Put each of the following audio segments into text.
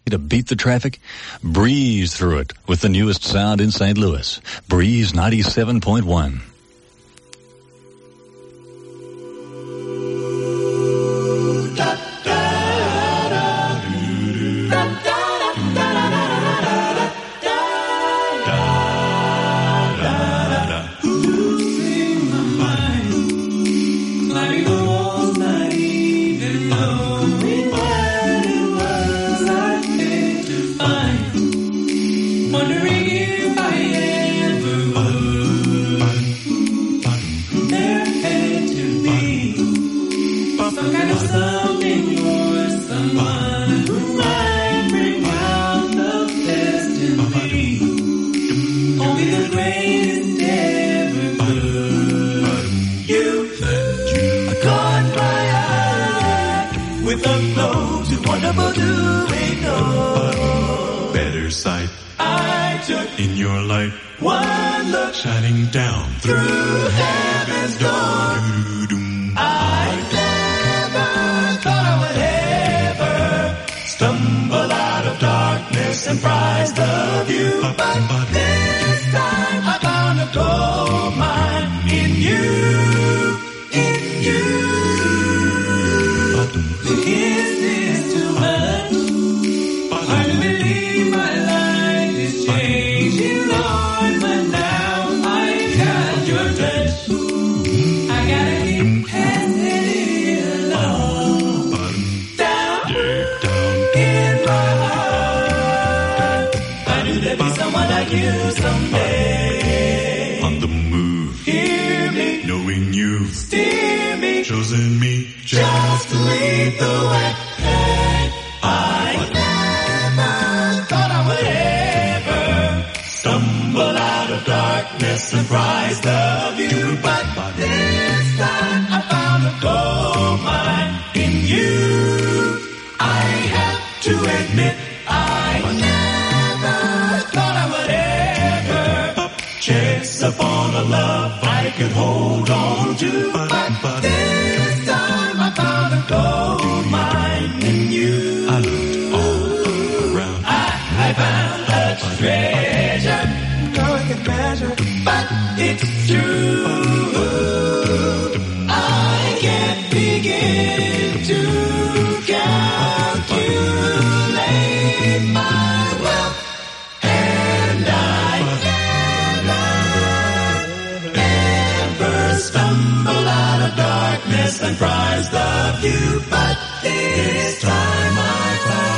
to beat the traffic? Breeze through it with the newest sound in St. Louis. Breeze 97.1. Better sight I took in your light. One look shining down through heaven's door. I never thought I would ever stumble out of darkness and prize the view. But this time I found a gold mine in you, in you. Is this too much? I believe my life is changing, Lord, but now I got your touch. I gotta keep passing it along. Down in my heart, I knew there'd be someone like you someday. On the move, hear me, knowing you've steer me, chosen me just to lead the way. I never thought I would ever stumble out of darkness and prize the view. But this time I found a gold mine in you. I have to admit I never thought I would ever chance upon a love I could hold on to. But this time I found a gold mine in you. I looked all around. I found a treasure no one can measure, but it's true. I can't begin to calculate my wealth, and I never ever stumble out of darkness and prize the view. But this time I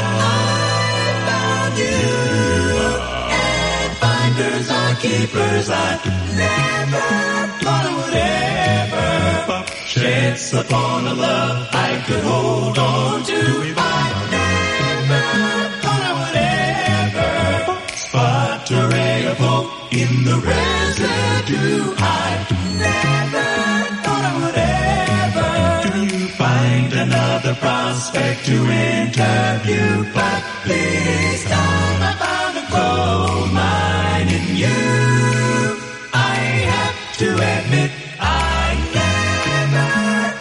found you, and finders are keepers. I never thought I would ever chance upon a love I could hold on to. I never thought I would ever spot a ray of hope in the residue. I never thought I would ever find another prospect to interview. But this time I found a gold mine in you. I have to admit I never.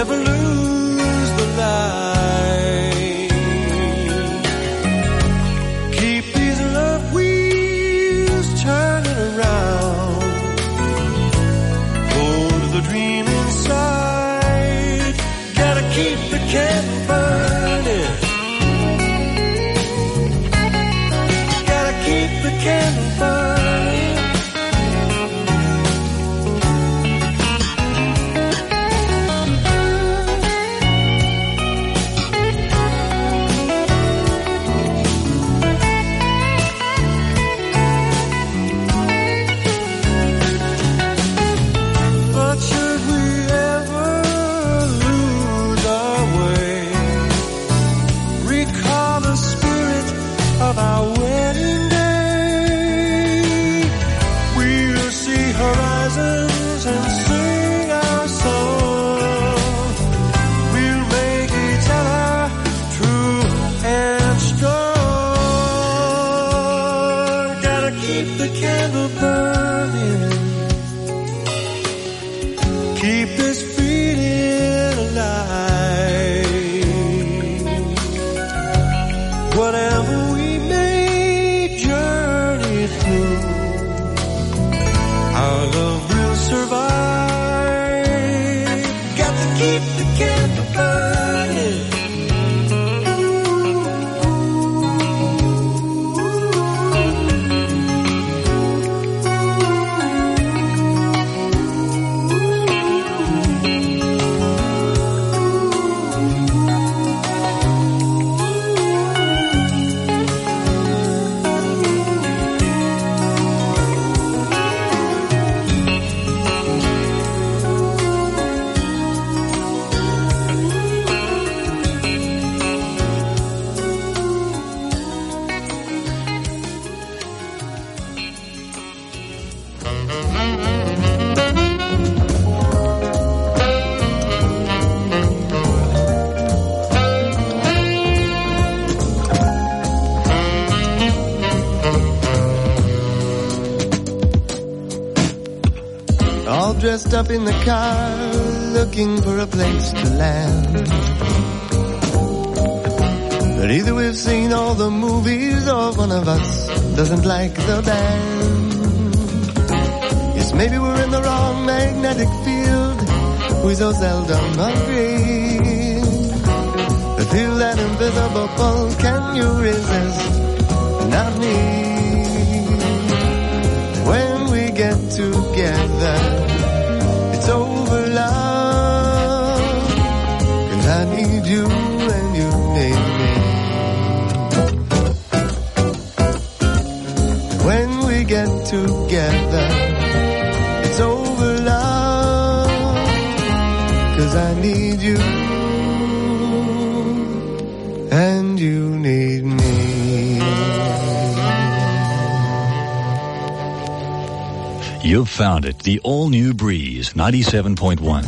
never lose the light. Keep these love wheels turning around. Hold the dream inside. Gotta keep the candle burning. Gotta keep the candle burning. Dressed up in the car, looking for a place to land. But either we've seen all the movies or one of us doesn't like the band. Yes, maybe we're in the wrong magnetic field. We so seldom agree. But feel that invisible pull, can you resist? Not me. When we get together, it's over, love, 'cause I need you and you need me. When we get together, it's over, love, 'cause I need you and you need me. You've found it, the all-new Breeze 97.1.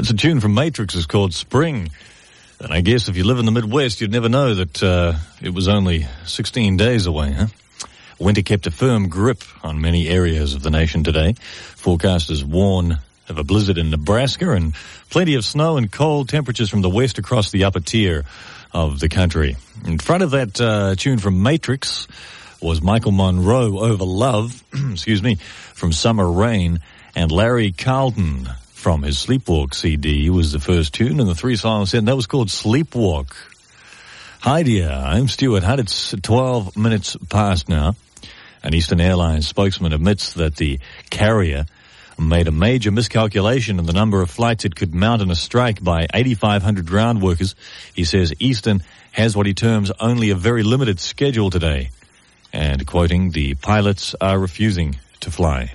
That's a tune from Matrix. It's called Spring. And I guess if you live in the Midwest, you'd never know that it was only 16 days away, huh? Winter kept a firm grip on many areas of the nation today. Forecasters warn of a blizzard in Nebraska and plenty of snow and cold temperatures from the west across the upper tier of the country. In front of that tune from Matrix was Michael Monroe, Over Love, from Summer Rain, and Larry Carlton from his Sleepwalk CD was the first tune, and the three-song set, and that was called Sleepwalk. Hi, dear. I'm Stuart Hunt. It's 12 minutes past now. An Eastern Airlines spokesman admits that the carrier made a major miscalculation in the number of flights it could mount in a strike by 8,500 ground workers. He says Eastern has what he terms only a very limited schedule today. And quoting, the pilots are refusing to fly.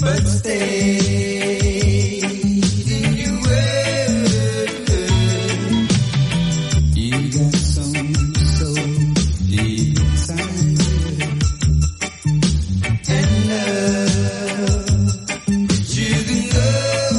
but stay in your word. You got something so deep inside you, and love that you can go.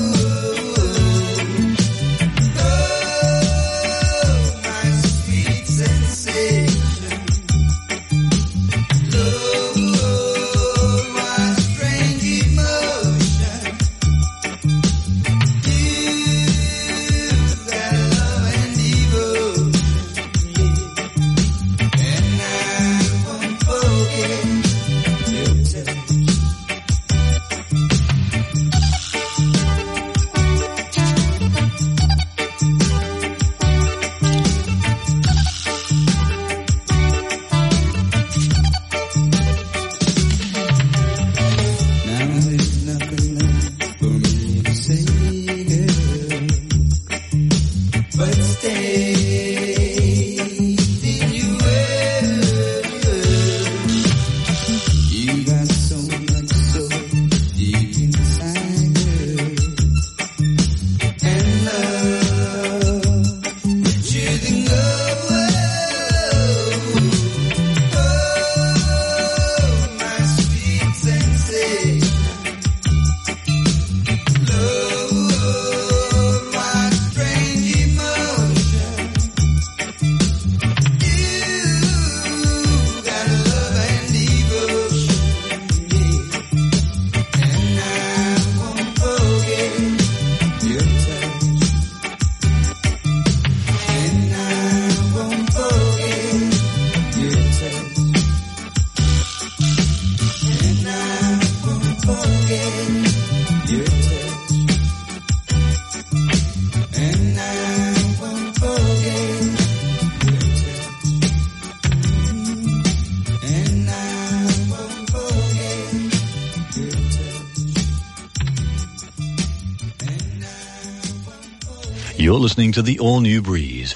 You're listening to the all-new Breeze,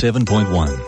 97.1.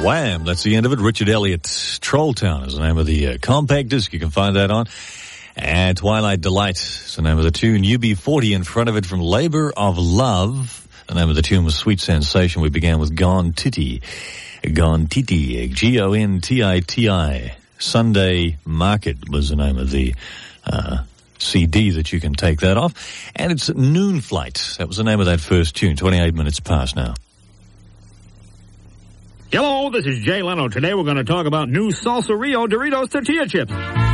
Wham! That's the end of it. Richard Elliott, Troll Town is the name of the compact disc. You can find that on. And Twilight Delight is the name of the tune. UB40 in front of it from Labour of Love. The name of the tune was Sweet Sensation. We began with Gone Titty. Gone Titty. G-O-N-T-I-T-I. Sunday Market was the name of the CD that you can take that off. And it's Noon Flight. That was the name of that first tune. 28 minutes past now. Hello, this is Jay Leno. Today we're going to talk about new Salsa Rio Doritos tortilla chips.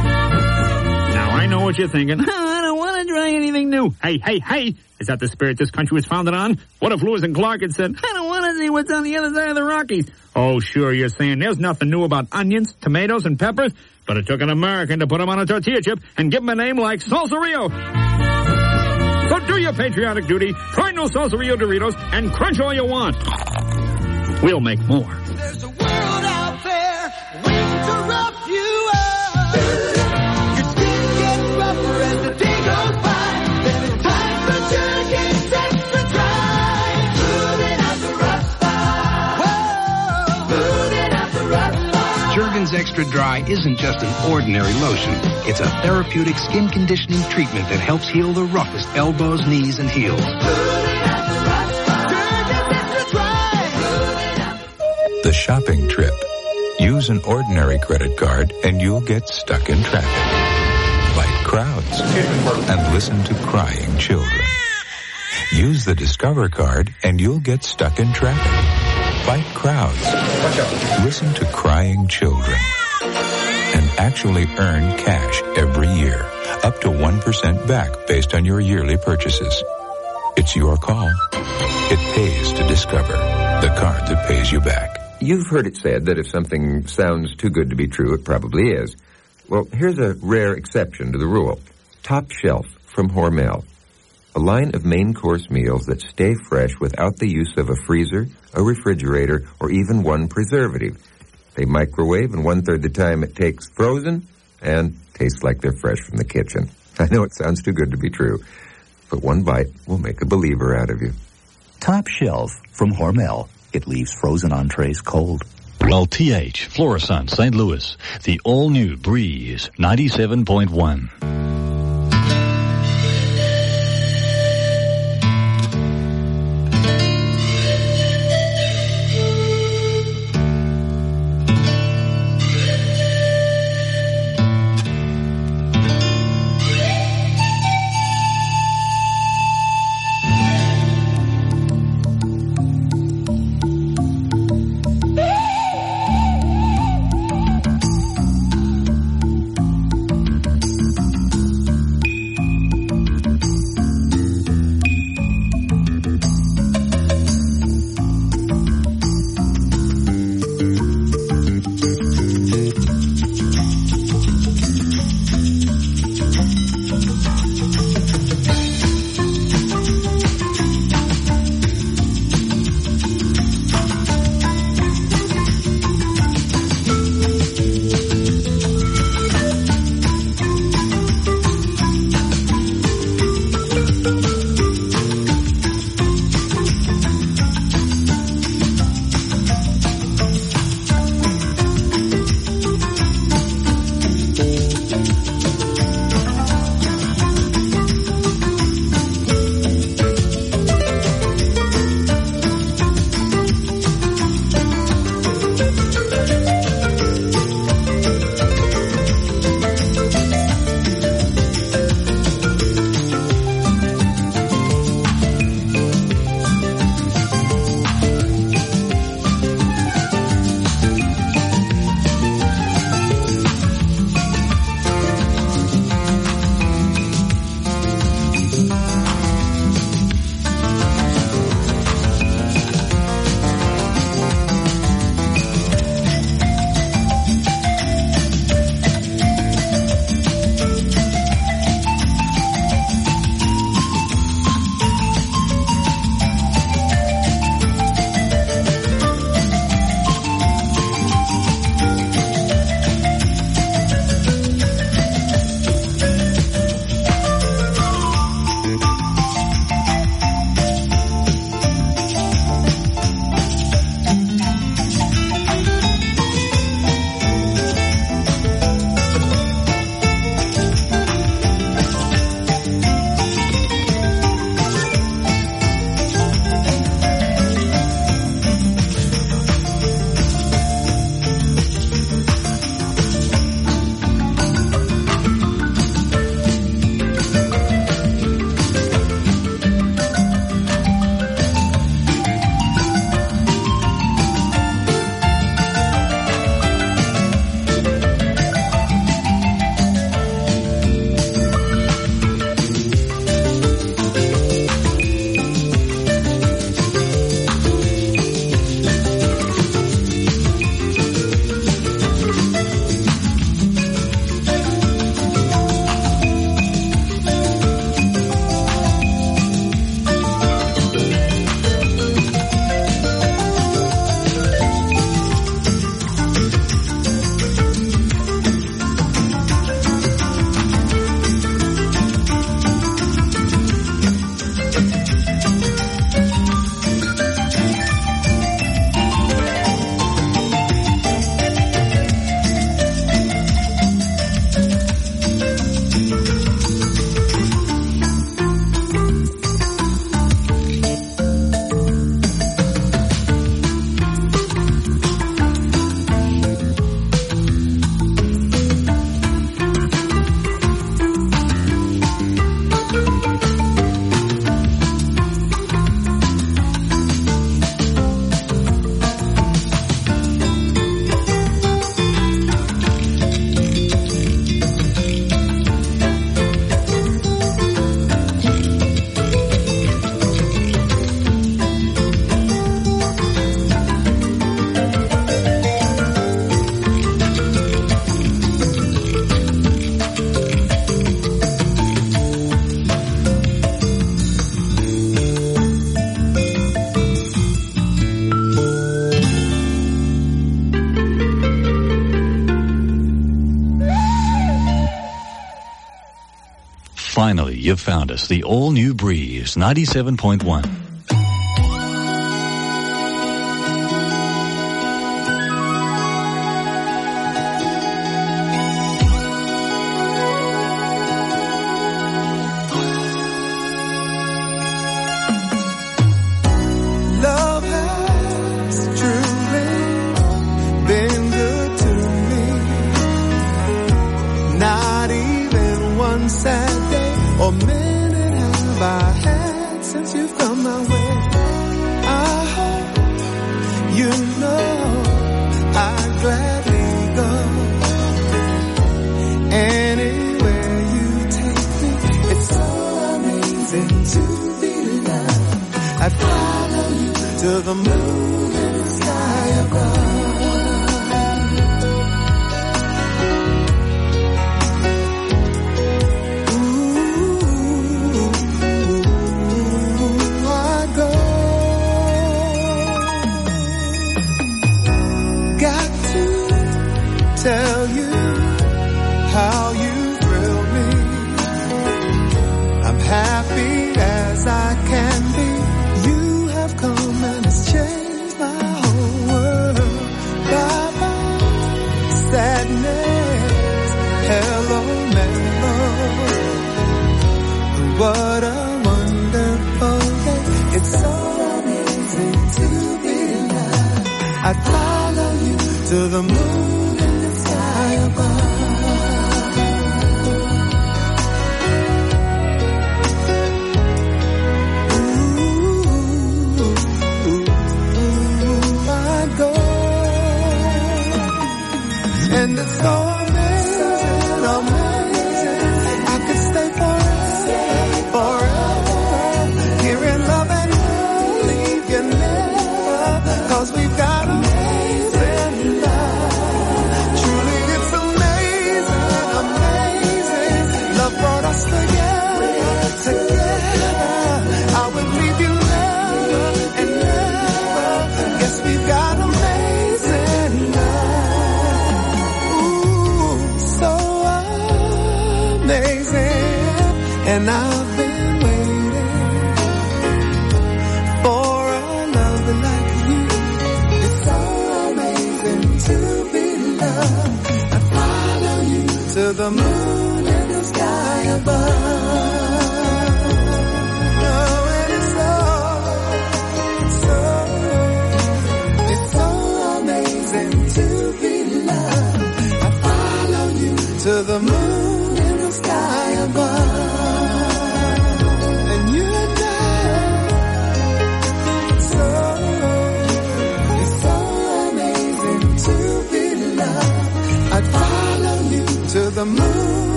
Now, I know what you're thinking. I don't want to try anything new. Hey. Is that the spirit this country was founded on? What if Lewis and Clark had said, I don't want to see what's on the other side of the Rockies? Oh, sure, you're saying there's nothing new about onions, tomatoes, and peppers, but it took an American to put them on a tortilla chip and give them a name like Salsa Rio. So do your patriotic duty, try new Salsa Rio Doritos, and crunch all you want. We'll make more. There's a world out there waiting to rough you up. Your skin gets rougher as the day goes by. Then it's time for Jergens Extra Dry. Moving out the rough spot. Whoa, moving out the rough spot. Jergens Extra Dry isn't just an ordinary lotion. It's a therapeutic skin conditioning treatment that helps heal the roughest elbows, knees, and heels. Moving out the rough spot. Jergens Extra Dry. The shopping trip. Use an ordinary credit card and you'll get stuck in traffic. Fight crowds and listen to crying children. Use the Discover card and you'll get stuck in traffic. Fight crowds. Listen to crying children. And actually earn cash every year. Up to 1% back based on your yearly purchases. It's your call. It pays to Discover, the card that pays you back. You've heard it said that if something sounds too good to be true, it probably is. Well, here's a rare exception to the rule. Top Shelf from Hormel. A line of main course meals that stay fresh without the use of a freezer, a refrigerator, or even one preservative. They microwave, and 1/3 the time it takes frozen, and taste like they're fresh from the kitchen. I know it sounds too good to be true, but one bite will make a believer out of you. Top Shelf from Hormel. It leaves frozen entrees cold. Well, TH, Florissant, St. Louis, the all-new Breeze 97.1. you've found us. The all-new Breeze, 97.1. Love has truly been good to me. Not even one sad day or minute have I had since you've come my way. I hope you know I'd gladly go anywhere you take me. It's so amazing to be loved. I'd follow you to the moon and the sky above. Ooh, I'd go. Got to tell you how you thrill me. I'm happy as I can be. You have come and it's changed my whole world. Bye-bye, sadness, hello, mellow. What a wonderful day. It's so amazing to be loved. I'd follow you to the moon and the sky above. I'd go. And it's so amazing, amazing. I could stay forever, here in love and leave you never. 'Cause we've got amazing love.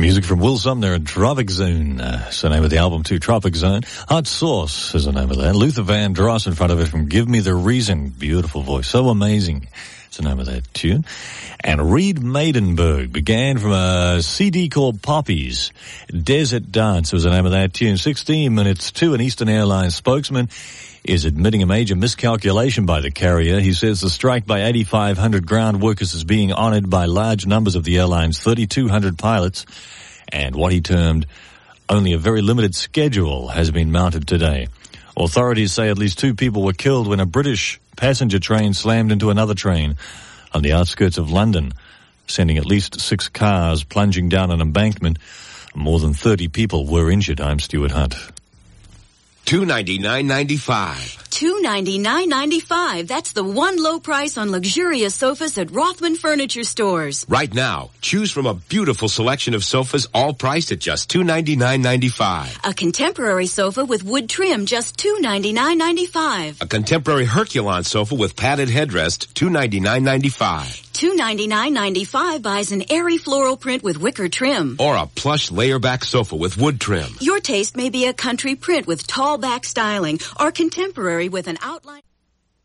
Music from Will Sumner and Tropic Zone. It's the name of the album too, Tropic Zone. Hot Sauce is the name of that. Luther Vandross in front of it from Give Me the Reason. Beautiful voice. So amazing. It's the name of that tune. And Reed Maidenberg began from a CD called Poppies. Desert Dance was the name of that tune. 16 minutes to. An Eastern Airlines spokesman is admitting a major miscalculation by the carrier. He says the strike by 8,500 ground workers is being honoured by large numbers of the airline's 3,200 pilots, and what he termed only a very limited schedule has been mounted today. Authorities say at least 2 people were killed when a British passenger train slammed into another train on the outskirts of London, sending at least 6 cars plunging down an embankment. More than 30 people were injured. I'm Stuart Hunt. $299.95. $299.95. That's the one low price on luxurious sofas at Rothman Furniture Stores. Right now, choose from a beautiful selection of sofas, all priced at just $299.95. A contemporary sofa with wood trim, just $299.95. A contemporary Herculon sofa with padded headrest, $299.95. $299.95 buys an airy floral print with wicker trim. Or a plush layer-back sofa with wood trim. Your taste may be a country print with tall back styling or contemporary with an outline.